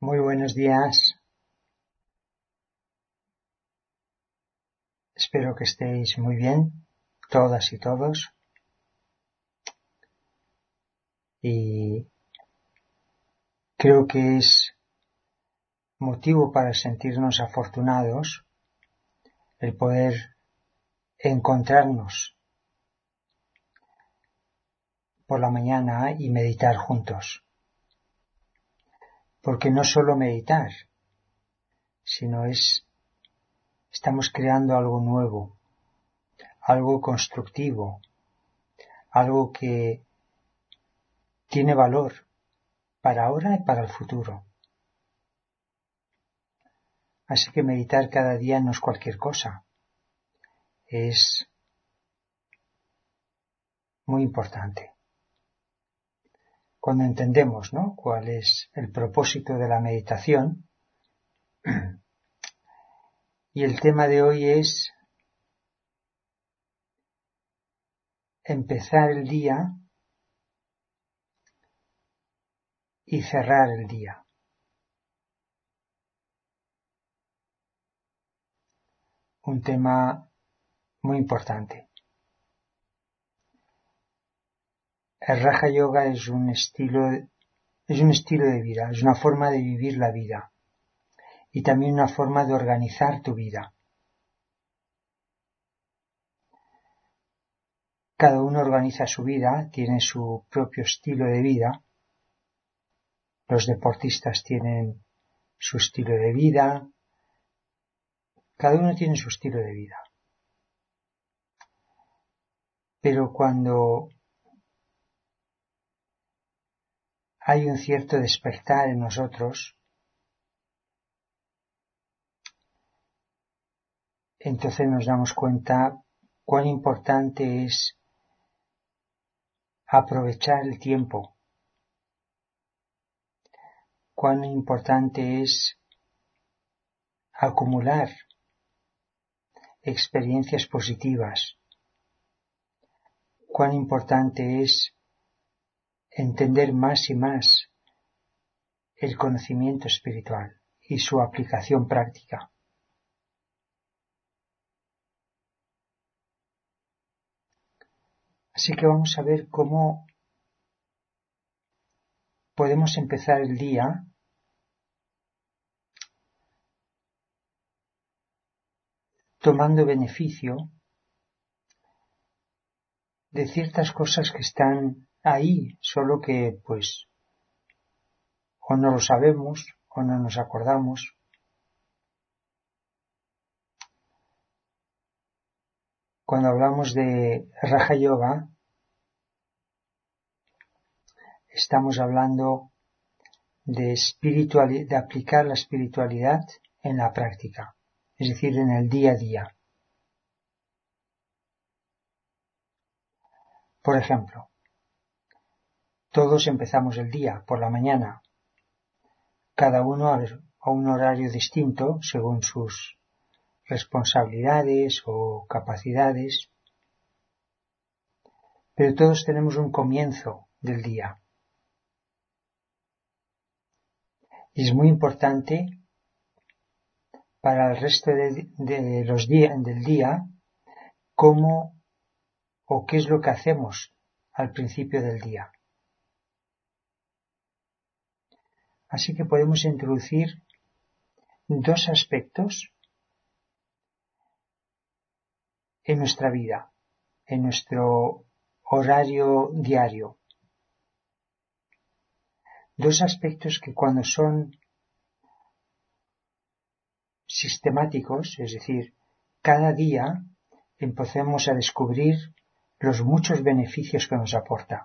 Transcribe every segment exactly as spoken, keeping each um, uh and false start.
Muy buenos días. Espero que estéis muy bien, todas y todos. Y creo que es motivo para sentirnos afortunados el poder encontrarnos por la mañana y meditar juntos. Porque no solo meditar, sino es, estamos creando algo nuevo, algo constructivo, algo que tiene valor para ahora y para el futuro. Así que meditar cada día no es cualquier cosa, es muy importante. Cuando entendemos, ¿no?, cuál es el propósito de la meditación. Y el tema de hoy es empezar el día y cerrar el día. Un tema muy importante. El Raja Yoga es un estilo, es un estilo de vida, es una forma de vivir la vida y también una forma de organizar tu vida. Cada uno organiza su vida, tiene su propio estilo de vida. Los deportistas tienen su estilo de vida. Cada uno tiene su estilo de vida. Pero cuando hay un cierto despertar en nosotros, entonces nos damos cuenta cuán importante es aprovechar el tiempo, cuán importante es acumular experiencias positivas, cuán importante es entender más y más el conocimiento espiritual y su aplicación práctica. Así que vamos a ver cómo podemos empezar el día tomando beneficio de ciertas cosas que están ahí, solo que pues o no lo sabemos o no nos acordamos. Cuando hablamos de Raja Yoga, estamos hablando de espiritualidad, de aplicar la espiritualidad en la práctica, es decir, en el día a día. Por ejemplo, todos empezamos el día por la mañana, cada uno a un horario distinto según sus responsabilidades o capacidades, pero todos tenemos un comienzo del día. Y es muy importante para el resto de, de los días del día cómo o qué es lo que hacemos al principio del día. Así que podemos introducir dos aspectos en nuestra vida, en nuestro horario diario. Dos aspectos que cuando son sistemáticos, es decir, cada día empecemos a descubrir los muchos beneficios que nos aporta.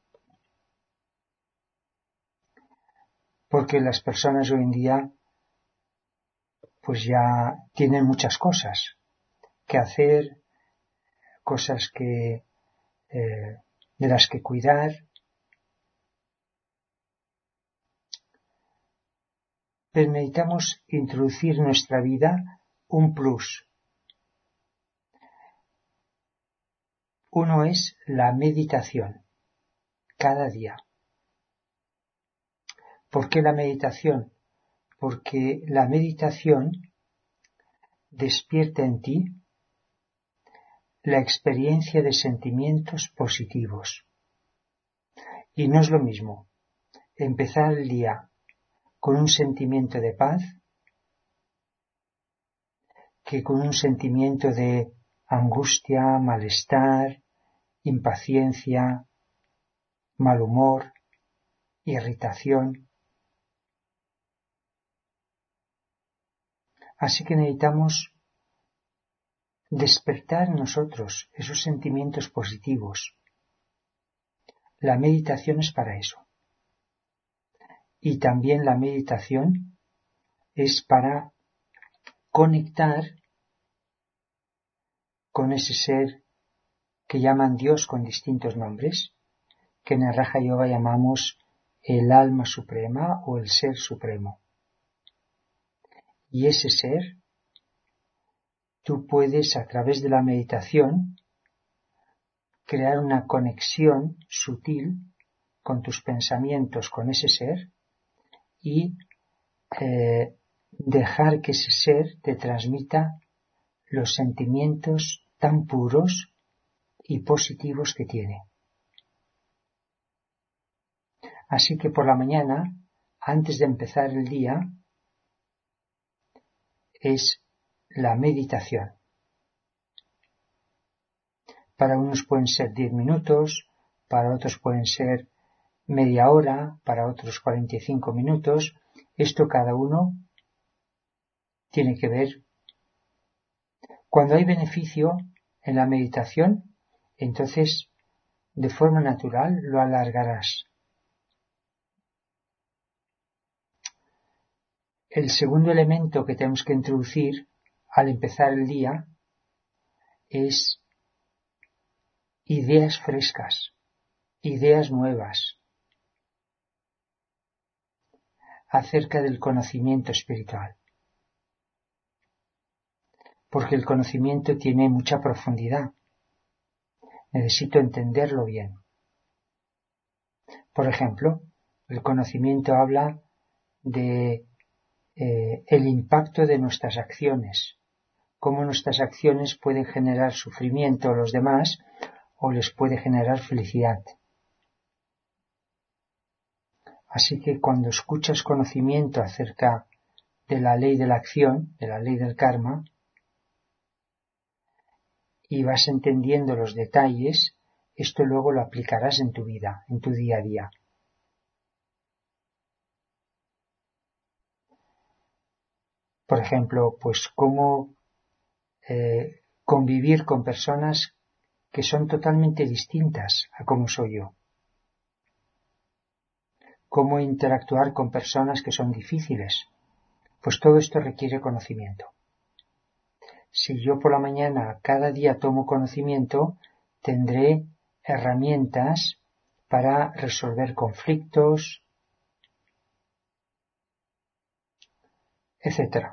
Porque las personas hoy en día pues ya tienen muchas cosas que hacer, cosas que eh, de las que cuidar. Pero necesitamos introducir en nuestra vida un plus. Uno es la meditación, cada día. ¿Por qué la meditación? porque la meditación despierta en ti la experiencia de sentimientos positivos. Y no es lo mismo empezar el día con un sentimiento de paz que con un sentimiento de angustia, malestar, impaciencia, mal humor, irritación. Así que necesitamos despertar en nosotros esos sentimientos positivos. La meditación es para eso. Y también la meditación es para conectar con ese ser que llaman Dios con distintos nombres, que en el Raja Yoga llamamos el alma suprema o el ser supremo. Y ese ser, tú puedes a través de la meditación crear una conexión sutil con tus pensamientos con ese ser y eh, dejar que ese ser te transmita los sentimientos tan puros y positivos que tiene. Así que por la mañana, antes de empezar el día, es la meditación. Para unos pueden ser diez minutos, para otros pueden ser media hora, para otros cuarenta y cinco minutos. Esto cada uno tiene que ver. Cuando hay beneficio en la meditación, entonces de forma natural lo alargarás. El segundo elemento que tenemos que introducir al empezar el día es ideas frescas, ideas nuevas acerca del conocimiento espiritual. Porque el conocimiento tiene mucha profundidad. Necesito entenderlo bien. Por ejemplo, el conocimiento habla de eh, el impacto de nuestras acciones, cómo nuestras acciones pueden generar sufrimiento a los demás o les puede generar felicidad. Así que cuando escuchas conocimiento acerca de la ley de la acción, de la ley del karma, y vas entendiendo los detalles, esto luego lo aplicarás en tu vida, en tu día a día. Por ejemplo, pues cómo eh, convivir con personas que son totalmente distintas a cómo soy yo. Cómo interactuar con personas que son difíciles. Pues todo esto requiere conocimiento. Si yo por la mañana cada día tomo conocimiento, tendré herramientas para resolver conflictos, etcétera.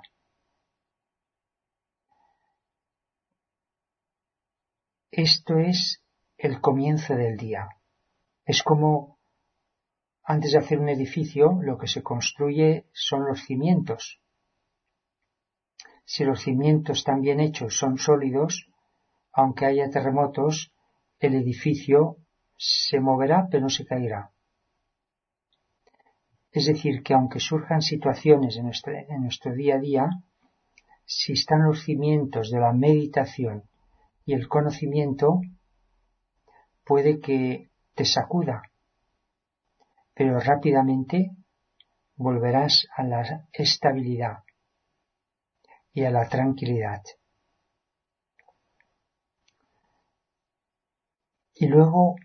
Esto es el comienzo del día. Es como antes de hacer un edificio, lo que se construye son los cimientos. Si los cimientos están bien hechos, son sólidos, aunque haya terremotos, el edificio se moverá pero no se caerá. Es decir, que aunque surjan situaciones en nuestro, en nuestro día a día, si están los cimientos de la meditación y el conocimiento, puede que te sacuda, pero rápidamente volverás a la estabilidad y a la tranquilidad. Y luego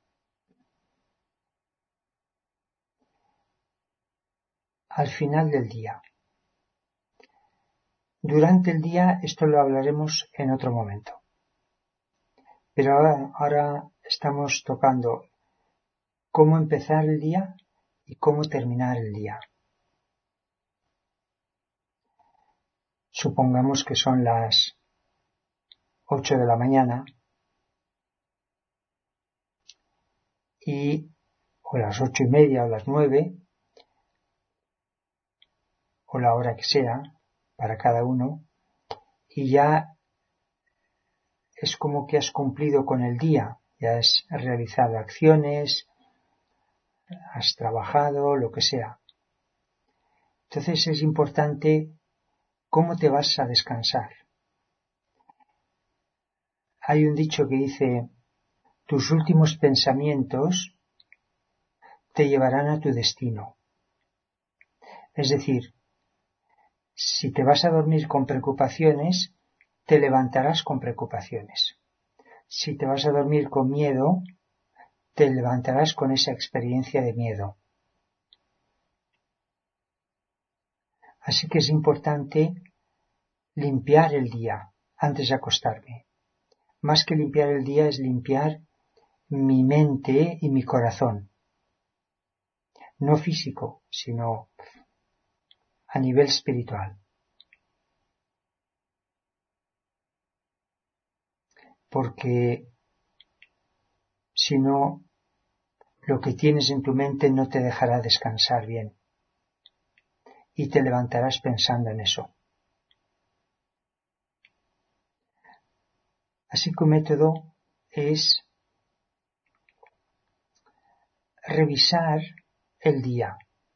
al final del día. Durante el día esto lo hablaremos en otro momento. Pero ahora, ahora estamos tocando cómo empezar el día y cómo terminar el día. Supongamos que son las ocho de la mañana y o las ocho y media o las nueve, o la hora que sea para cada uno, y ya es como que has cumplido con el día, ya has realizado acciones, has trabajado, lo que sea. Entonces es importante cómo te vas a descansar. Hay un dicho que dice: tus últimos pensamientos te llevarán a tu destino. Es decir, si te vas a dormir con preocupaciones, te levantarás con preocupaciones. Si te vas a dormir con miedo, te levantarás con esa experiencia de miedo. Así que es importante limpiar el día antes de acostarme. Más que limpiar el día es limpiar mi mente y mi corazón. No físico, sino a nivel espiritual. Porque si no, lo que tienes en tu mente no te dejará descansar bien. Y te levantarás pensando en eso. Así que un método es revisar el día.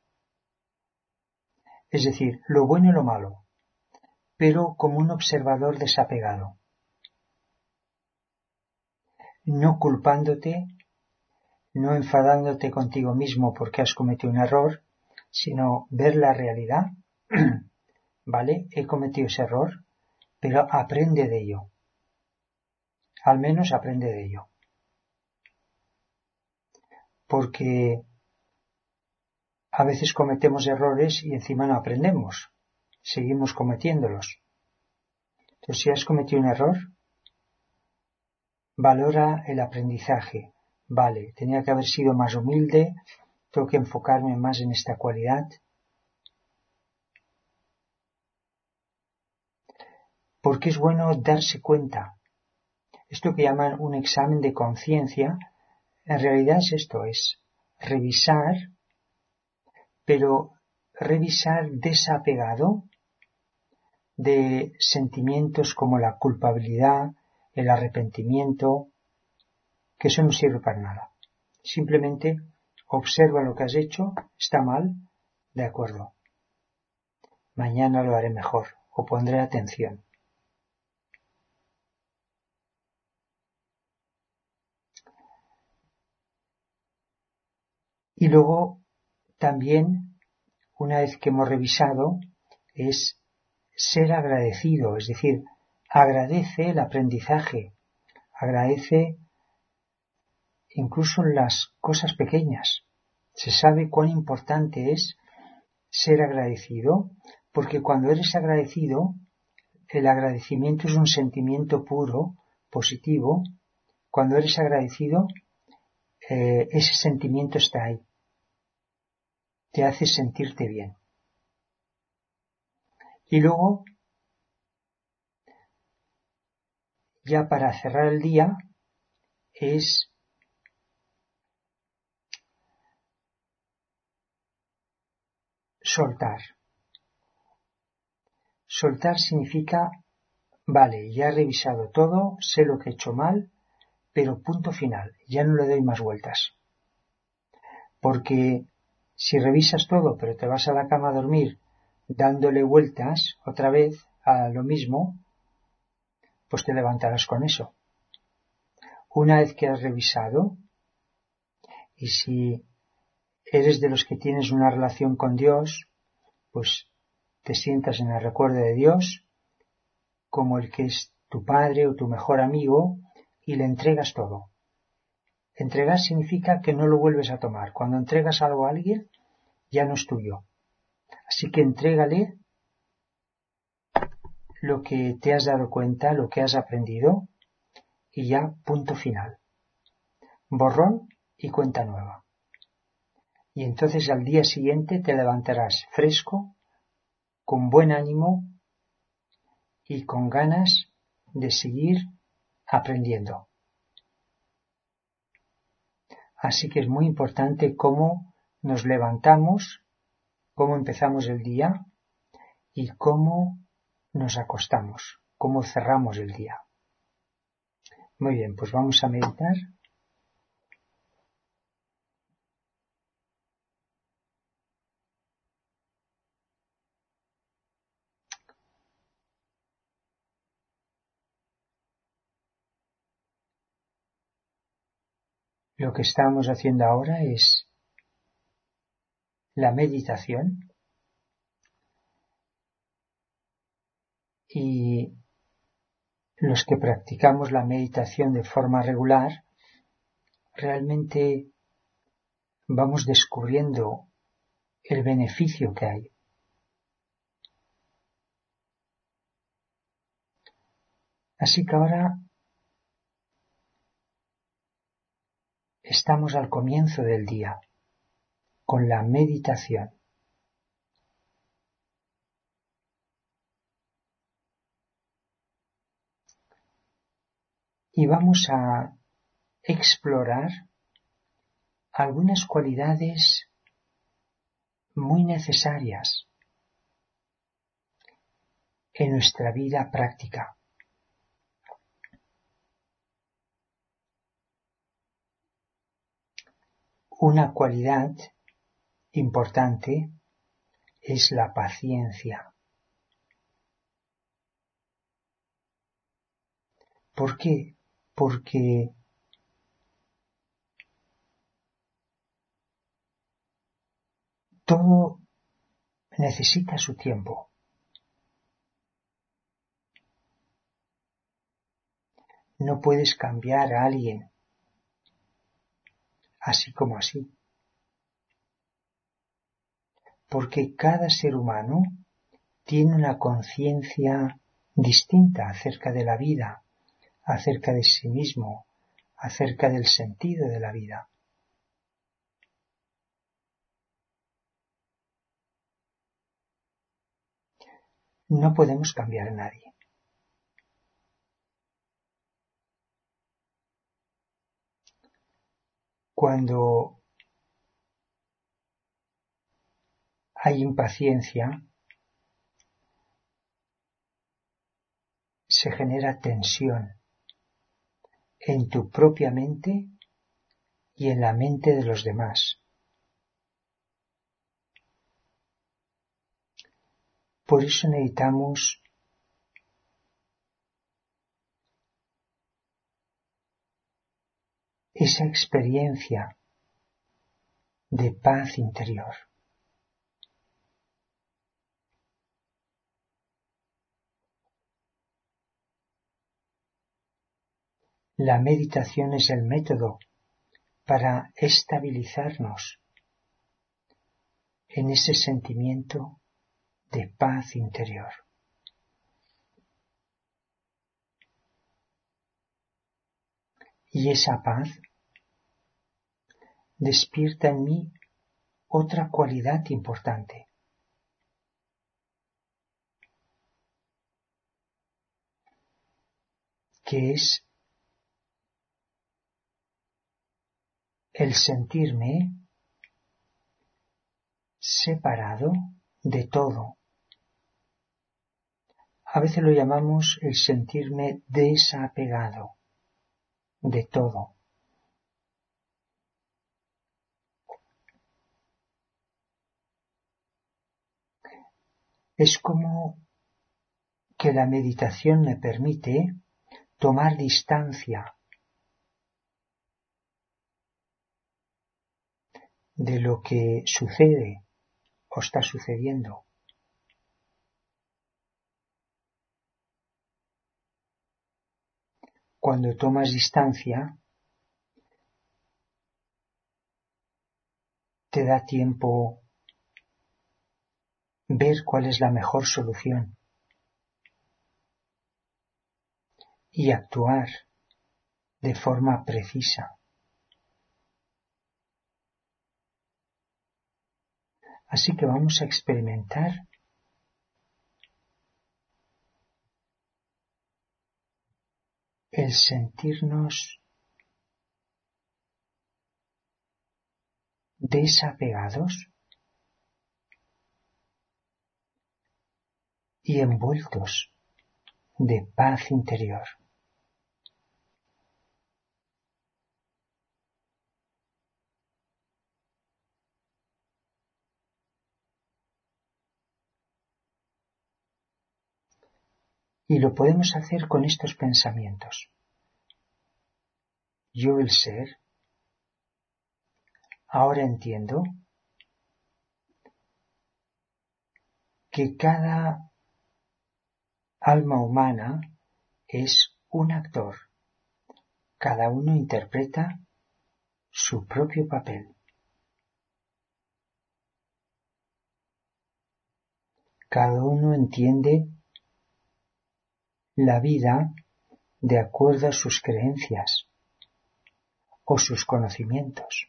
Es decir, lo bueno y lo malo, pero como un observador desapegado. No culpándote, no enfadándote contigo mismo porque has cometido un error, sino ver la realidad. ¿Vale? He cometido ese error, pero aprende de ello. Al menos aprende de ello. Porque a veces cometemos errores y encima no aprendemos. Seguimos cometiéndolos. Entonces, si has cometido un error, valora el aprendizaje. Vale, tenía que haber sido más humilde, tengo que enfocarme más en esta cualidad. Porque es bueno darse cuenta. Esto que llaman un examen de conciencia, en realidad es esto, es revisar, pero revisar desapegado de sentimientos como la culpabilidad, el arrepentimiento, que eso no sirve para nada. Simplemente observa lo que has hecho, está mal, de acuerdo. Mañana lo haré mejor o pondré atención. Y luego también, una vez que hemos revisado, es ser agradecido, es decir, agradece el aprendizaje, agradece incluso las cosas pequeñas. Se sabe cuán importante es ser agradecido, porque cuando eres agradecido, el agradecimiento es un sentimiento puro, positivo. Cuando eres agradecido, eh, ese sentimiento está ahí. Te hace sentirte bien. Y luego, ya para cerrar el día, es soltar. Soltar significa, vale, ya he revisado todo, sé lo que he hecho mal, pero punto final, ya no le doy más vueltas. Porque si revisas todo, pero te vas a la cama a dormir dándole vueltas otra vez a lo mismo, pues te levantarás con eso. Una vez que has revisado, y si eres de los que tienes una relación con Dios, pues te sientas en el recuerdo de Dios como el que es tu padre o tu mejor amigo y le entregas todo. Entregar significa que no lo vuelves a tomar. Cuando entregas algo a alguien, ya no es tuyo. Así que entrégale lo que te has dado cuenta, lo que has aprendido, y ya punto final. Borrón y cuenta nueva. Y entonces al día siguiente te levantarás fresco, con buen ánimo y con ganas de seguir aprendiendo. Así que es muy importante cómo nos levantamos, cómo empezamos el día, y cómo nos acostamos, cómo cerramos el día. Muy bien, pues vamos a meditar. Lo que estamos haciendo ahora es la meditación y los que practicamos la meditación de forma regular realmente vamos descubriendo el beneficio que hay. Así que ahora estamos al comienzo del día con la meditación. Y vamos a explorar algunas cualidades muy necesarias en nuestra vida práctica. Una cualidad importante es la paciencia. ¿Por qué? Porque todo necesita su tiempo. No puedes cambiar a alguien así como así. Porque cada ser humano tiene una conciencia distinta acerca de la vida, acerca de sí mismo, acerca del sentido de la vida. No podemos cambiar a nadie. Cuando hay impaciencia, se genera tensión en tu propia mente y en la mente de los demás. Por eso necesitamos esa experiencia de paz interior. La meditación es el método para estabilizarnos en ese sentimiento de paz interior. Y esa paz despierta en mí otra cualidad importante, que es el sentirme separado de todo. A veces lo llamamos el sentirme desapegado de todo. Es como que la meditación me permite tomar distancia de lo que sucede o está sucediendo. Cuando tomas distancia, te da tiempo ver cuál es la mejor solución y actuar de forma precisa. Así que vamos a experimentar el sentirnos desapegados y envueltos de paz interior. Y lo podemos hacer con estos pensamientos. Yo, el ser, ahora entiendo que cada alma humana es un actor. Cada uno interpreta su propio papel. Cada uno entiende la vida de acuerdo a sus creencias o sus conocimientos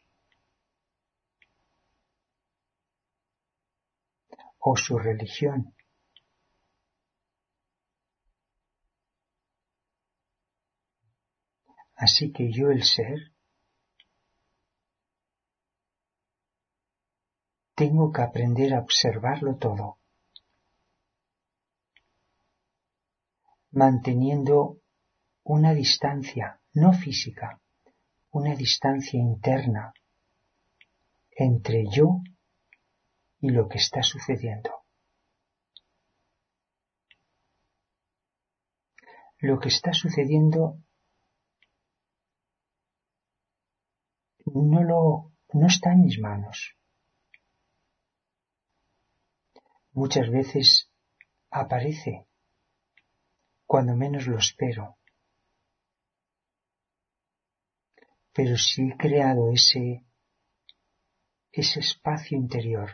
o su religión. Así que yo, el ser, tengo que aprender a observarlo todo, manteniendo una distancia, no física, una distancia interna entre yo y lo que está sucediendo. Lo que está sucediendo no lo, no está en mis manos. Muchas veces aparece cuando menos lo espero. Pero si he creado ese, ese espacio interior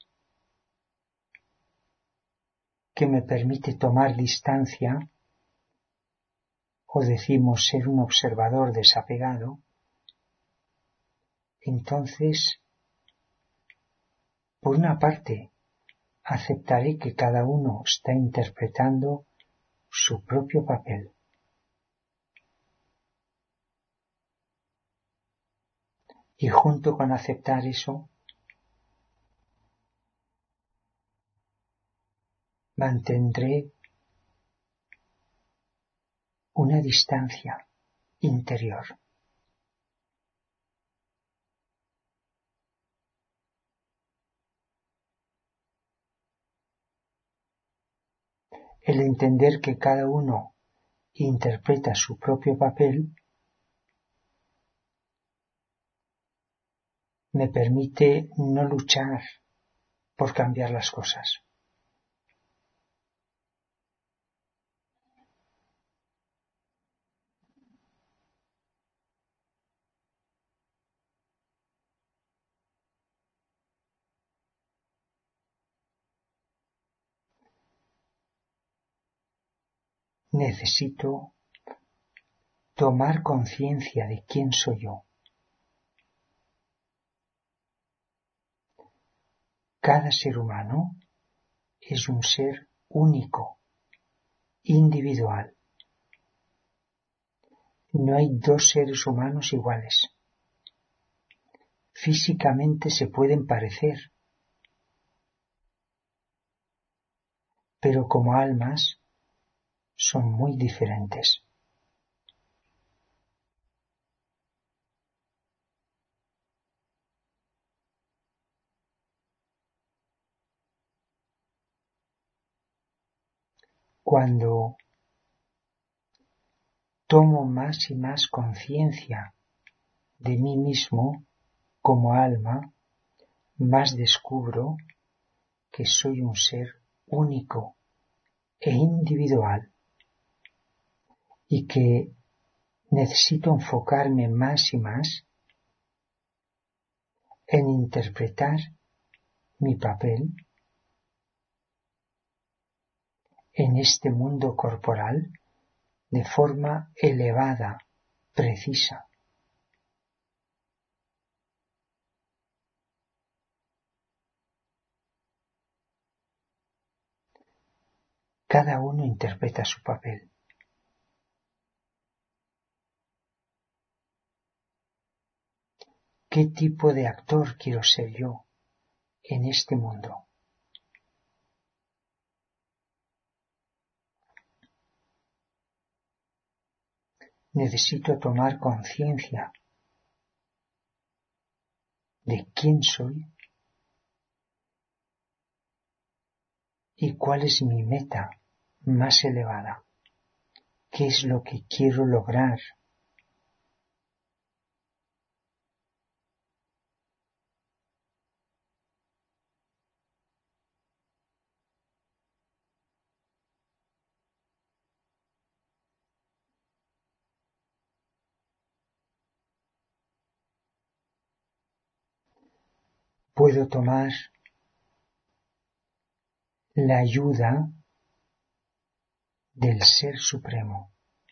que me permite tomar distancia, o decimos ser un observador desapegado, entonces, por una parte, aceptaré que cada uno está interpretando su propio papel. Y junto con aceptar eso, mantendré una distancia interior. El entender que cada uno interpreta su propio papel me permite no luchar por cambiar las cosas. Necesito tomar conciencia de quién soy yo. Cada ser humano es un ser único, individual. No hay dos seres humanos iguales. Físicamente se pueden parecer, pero como almas son muy diferentes. Cuando tomo más y más conciencia de mí mismo como alma, más descubro que soy un ser único e individual y que necesito enfocarme más y más en interpretar mi papel en este mundo corporal de forma elevada, precisa. Cada uno interpreta su papel. ¿Qué tipo de actor quiero ser yo en este mundo? necesito tomar conciencia de quién soy y cuál es mi meta más elevada, qué es lo que quiero lograr. Puedo tomar la ayuda del Ser Supremo.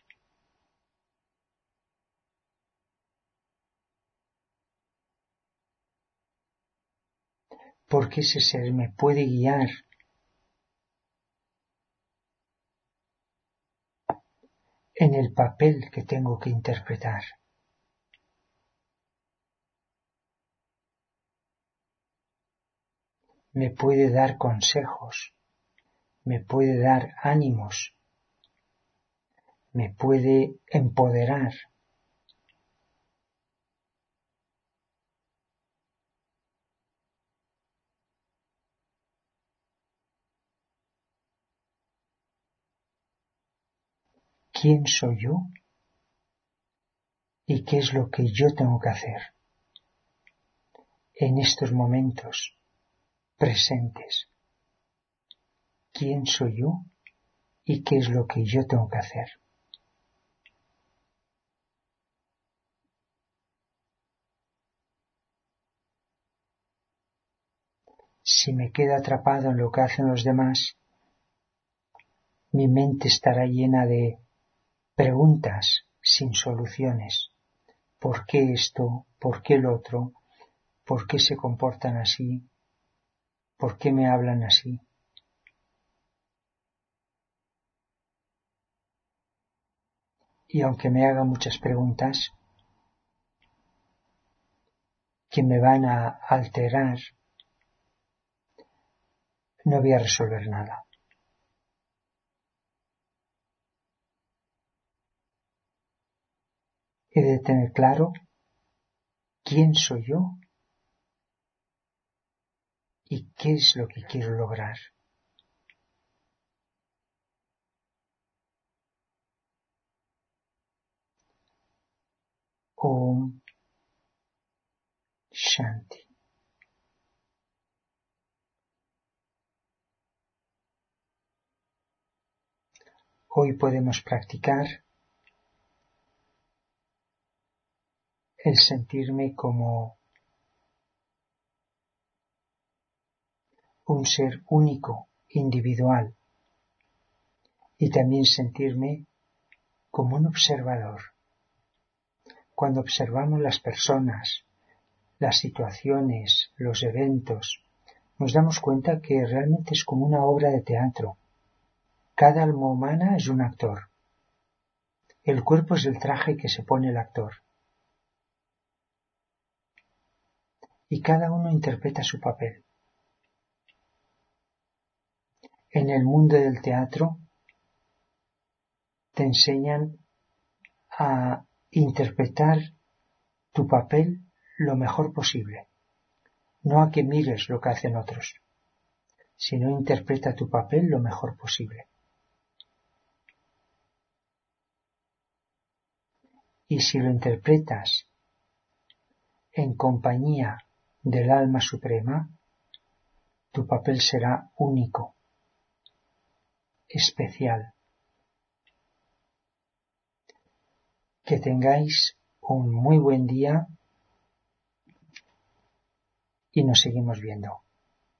Porque ese ser me puede guiar en el papel que tengo que interpretar. Me puede dar consejos, me puede dar ánimos, me puede empoderar. ¿Quién soy yo? ¿Y qué es lo que yo tengo que hacer en estos momentos presentes? ¿Quién soy yo? ¿Y qué es lo que yo tengo que hacer? Si me quedo atrapado en lo que hacen los demás, mi mente estará llena de preguntas sin soluciones. ¿Por qué esto? ¿Por qué lo otro? ¿Por qué se comportan así? ¿Por qué me hablan así? Y aunque me haga muchas preguntas que me van a alterar, no voy a resolver nada. He de tener claro quién soy yo y qué es lo que quiero lograr. Om Shanti. Hoy podemos practicar el sentirme como un ser único, individual, y también sentirme como un observador. Cuando observamos las personas, las situaciones, los eventos, nos damos cuenta que realmente es como una obra de teatro. Cada alma humana es un actor. El cuerpo es el traje que se pone el actor. Y cada uno interpreta su papel. En el mundo del teatro te enseñan a interpretar tu papel lo mejor posible. No a que mires lo que hacen otros, sino interpreta tu papel lo mejor posible. Y si lo interpretas en compañía del alma suprema, tu papel será único, especial. Que tengáis un muy buen día y nos seguimos viendo.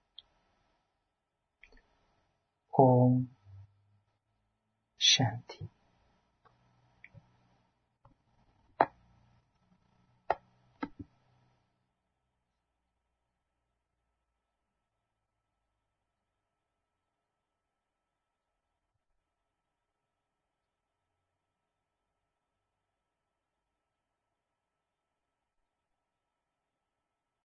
Om Shanti.